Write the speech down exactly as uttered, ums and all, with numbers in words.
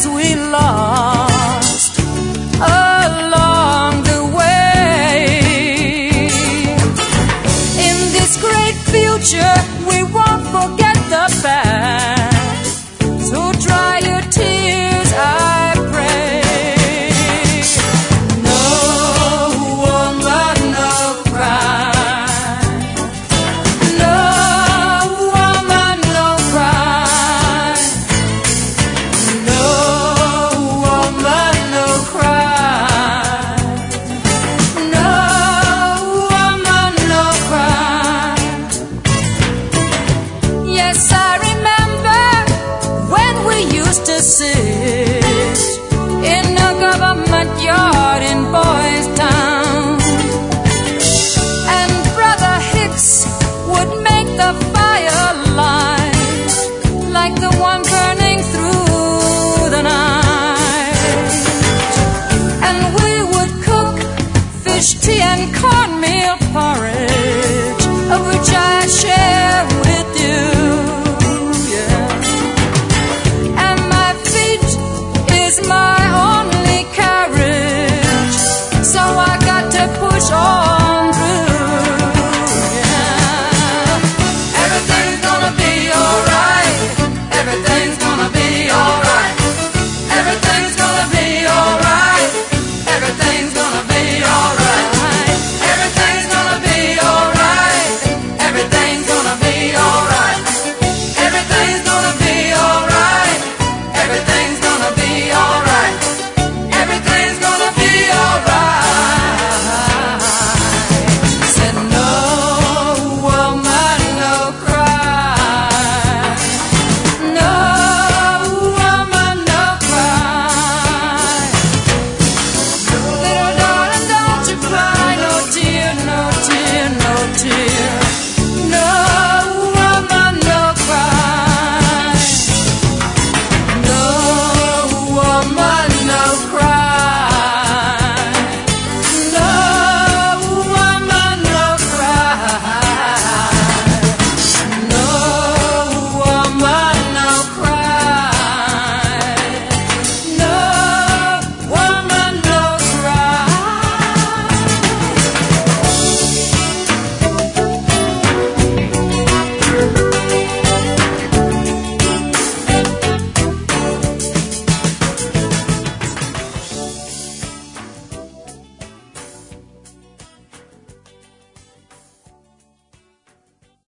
friends we lost along the way. In this great future, we won't forget the past. So dry your tears, I pray. No woman, no cry. No woman, no cry. No woman, no cry. No woman, no cry. Yes, I remember when we used to sit